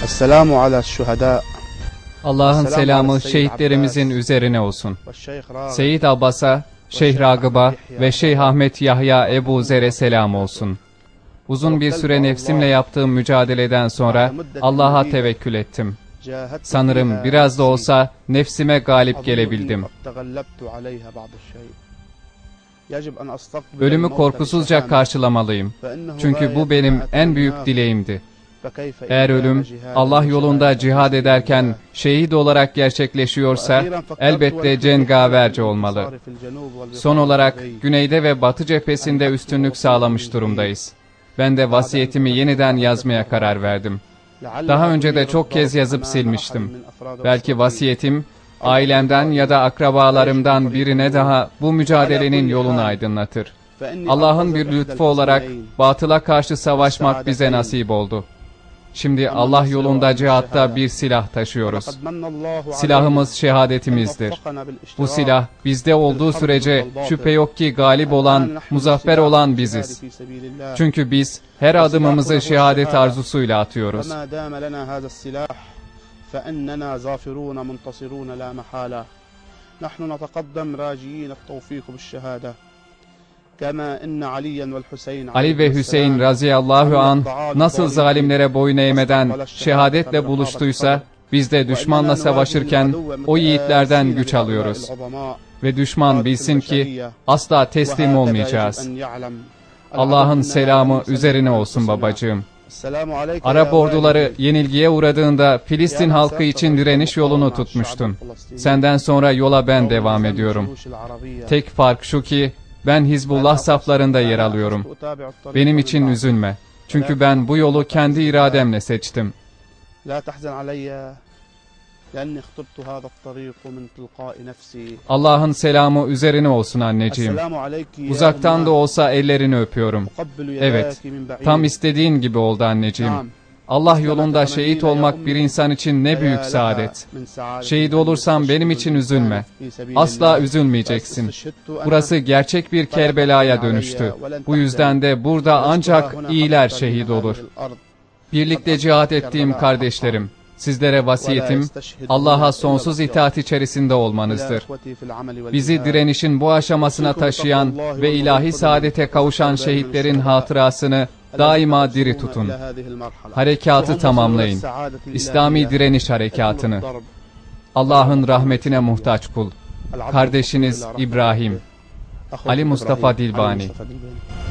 Esselamu ala şühedâ. Allah'ın selamı şehitlerimizin üzerine olsun. Seyyid Abbas'a, Şeyh Ragıb'a ve Şeyh Ahmet Yahya Ebu Zer'e selam olsun. Uzun bir süre nefsimle yaptığım mücadeleden sonra Allah'a tevekkül ettim. Sanırım biraz da olsa nefsime galip gelebildim. Ölümü korkusuzca karşılamalıyım. Çünkü bu benim en büyük dileğimdi. Eğer ölüm Allah yolunda cihad ederken şehit olarak gerçekleşiyorsa elbette cengaverce olmalı. Son olarak güneyde ve batı cephesinde üstünlük sağlamış durumdayız. Ben de vasiyetimi yeniden yazmaya karar verdim. Daha önce de çok kez yazıp silmiştim. Belki vasiyetim ailemden ya da akrabalarımdan birine daha bu mücadelenin yolunu aydınlatır. Allah'ın bir lütfu olarak batıla karşı savaşmak bize nasip oldu. Şimdi Allah yolunda cihatta bir silah taşıyoruz. Silahımız şehadetimizdir. Bu silah bizde olduğu sürece şüphe yok ki galip olan, muzaffer olan biziz. Çünkü biz her adımımızı şehadet arzusuyla atıyoruz. Ali ve Hüseyin razıyallahu anh nasıl zalimlere boyun eğmeden şehadetle buluştuysa, biz de düşmanla savaşırken o yiğitlerden güç alıyoruz. Ve düşman bilsin ki asla teslim olmayacağız. Allah'ın selamı üzerine olsun babacığım. Arap orduları yenilgiye uğradığında Filistin halkı için direniş yolunu tutmuştun. Senden sonra yola ben devam ediyorum. Tek fark şu ki, ben Hizbullah saflarında yer alıyorum. Benim için üzülme. Çünkü ben bu yolu kendi irademle seçtim. Allah'ın selamı üzerine olsun anneciğim. Uzaktan da olsa ellerini öpüyorum. Evet, tam istediğin gibi oldu anneciğim. Allah yolunda şehit olmak bir insan için ne büyük saadet. Şehit olursam benim için üzülme. Asla üzülmeyeceksin. Burası gerçek bir Kerbela'ya dönüştü. Bu yüzden de burada ancak iyiler şehit olur. Birlikte cihat ettiğim kardeşlerim, sizlere vasiyetim, Allah'a sonsuz itaat içerisinde olmanızdır. Bizi direnişin bu aşamasına taşıyan ve ilahi saadete kavuşan şehitlerin hatırasını daima diri tutun. Harekatı tamamlayın. İslami direniş harekatını. Allah'ın rahmetine muhtaç kul. Kardeşiniz İbrahim. Ali Mustafa Dilbani.